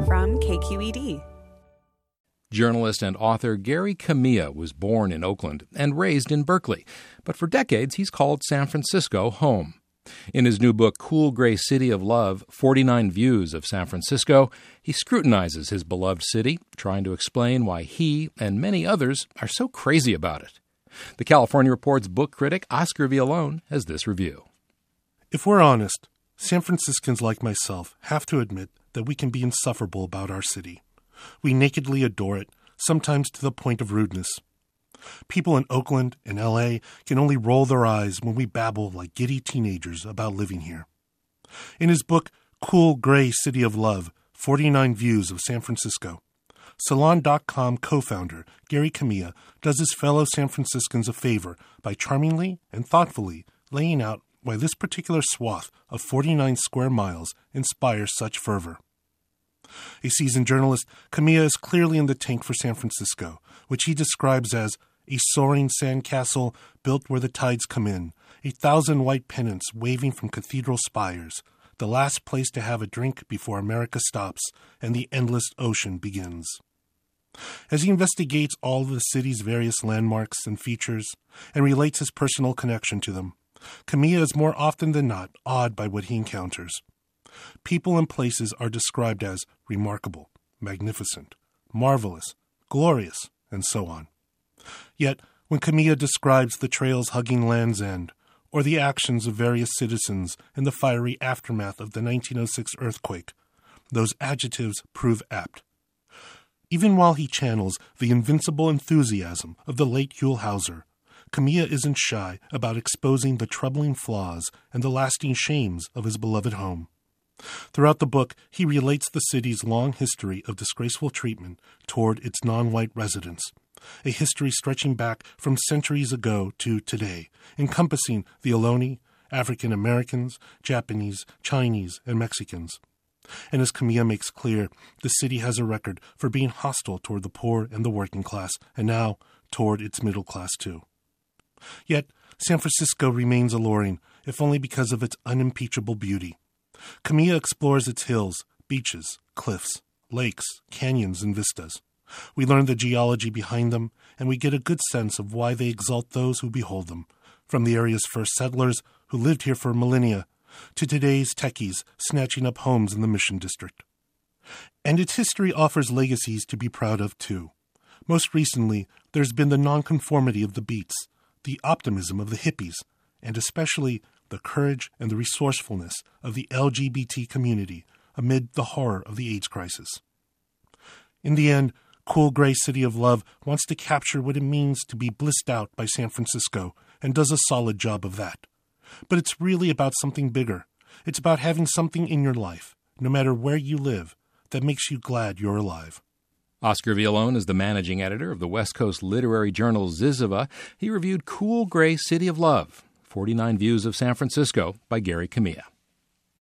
from KQED. Journalist and author Gary Kamiya was born in Oakland and raised in Berkeley, but for decades he's called San Francisco home. In his new book, Cool Gray City of Love, 49 Views of San Francisco, he scrutinizes his beloved city, trying to explain why he and many others are so crazy about it. The California Report's book critic, Oscar Villolone, has this review. If we're honest, San Franciscans like myself have to admit that we can be insufferable about our city. We nakedly adore it, sometimes to the point of rudeness. People in Oakland and L.A. can only roll their eyes when we babble like giddy teenagers about living here. In his book, Cool Gray City of Love, 49 Views of San Francisco, Salon.com co-founder Gary Kamiya does his fellow San Franciscans a favor by charmingly and thoughtfully laying out why this particular swath of 49 square miles inspires such fervor. A seasoned journalist, Kamiya is clearly in the tank for San Francisco, which he describes as a soaring sandcastle built where the tides come in, 1,000 white pennants waving from cathedral spires, the last place to have a drink before America stops and the endless ocean begins. As he investigates all of the city's various landmarks and features and relates his personal connection to them, Kamiya is more often than not awed by what he encounters. People and places are described as remarkable, magnificent, marvelous, glorious, and so on. Yet, when Kamiya describes the trails hugging Land's End, or the actions of various citizens in the fiery aftermath of the 1906 earthquake, those adjectives prove apt. Even while he channels the invincible enthusiasm of the late Huell Howser, Kamiya isn't shy about exposing the troubling flaws and the lasting shames of his beloved home. Throughout the book, he relates the city's long history of disgraceful treatment toward its non-white residents, a history stretching back from centuries ago to today, encompassing the Ohlone, African Americans, Japanese, Chinese, and Mexicans. And as Kamiya makes clear, the city has a record for being hostile toward the poor and the working class, and now toward its middle class too. Yet, San Francisco remains alluring, if only because of its unimpeachable beauty. Kamiya explores its hills, beaches, cliffs, lakes, canyons, and vistas. We learn the geology behind them, and we get a good sense of why they exalt those who behold them, from the area's first settlers who lived here for millennia, to today's techies snatching up homes in the Mission District. And its history offers legacies to be proud of, too. Most recently, there's been the nonconformity of the Beats, the optimism of the hippies, and especially the courage and the resourcefulness of the LGBT community amid the horror of the AIDS crisis. In the end, Cool Gray City of Love wants to capture what it means to be blissed out by San Francisco and does a solid job of that. But it's really about something bigger. It's about having something in your life, no matter where you live, that makes you glad you're alive. Oscar Villolone is the managing editor of the West Coast literary journal Zizova. He reviewed Cool Gray City of Love, 49 Views of San Francisco by Gary Kamiya.